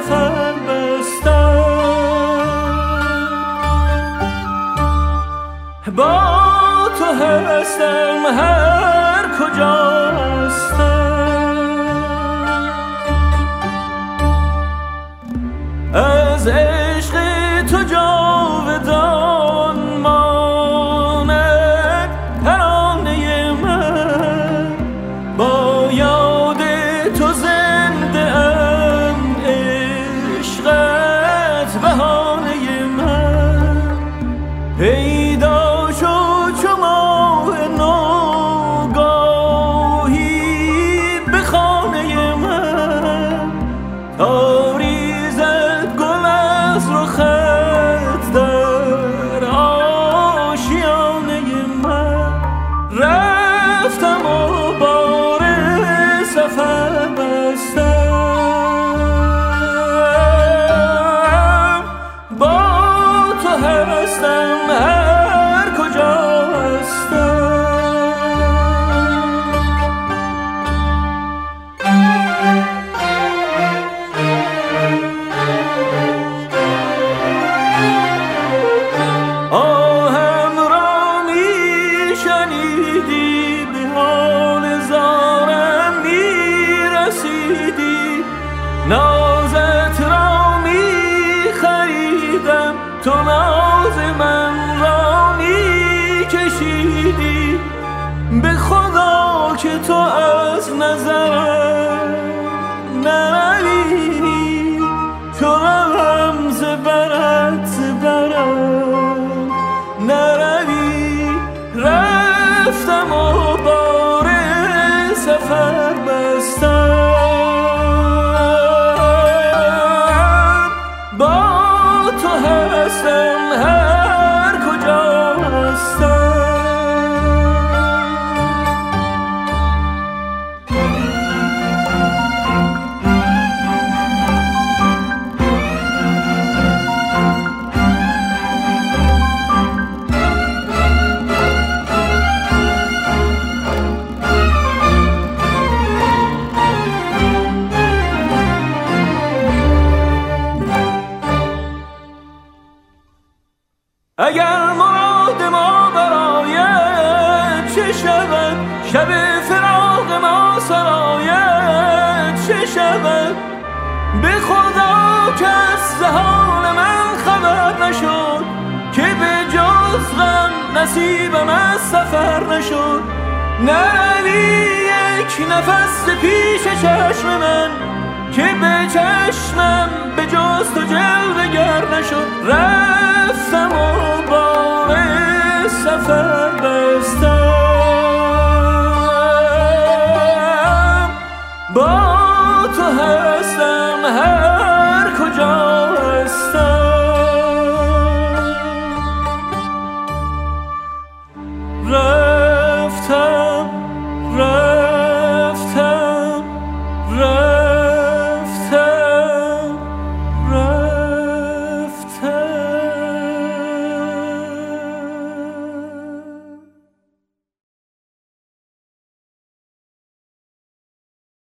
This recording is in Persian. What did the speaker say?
سفر بستم، با تو هستم هر کجا هستم، از عشق تو جاودان ماند ترانه من، با یاد تو زنده ام عشقت بهانه من، پیدا شد چو ماه نوگاهی به خانه من، تا ریزد گل از رخت در آشیانه من، رفتم و بار سفر بستم، با تو هستم هر کجا هستم. آهم را می شنیدی، به حال زارم می رسیدی، نازت را می خریدم، تو ناز من را می کشیدی، به خدا که تو از نظرم نروی، تو روم زبرت زبرم نروی، رفتم و بار سفر بستم، با تو هستم هر کجا هستم. اگر مراد ما برایت چه شود، شب فراق ما سرایت چه شود، به خدا کس ز حال من خبر نشد، که به جز غم نصیبم از سفر نشد، نروی یک نفس پیش چشم من، که به چشمم به جز تو جلوه گر نشد،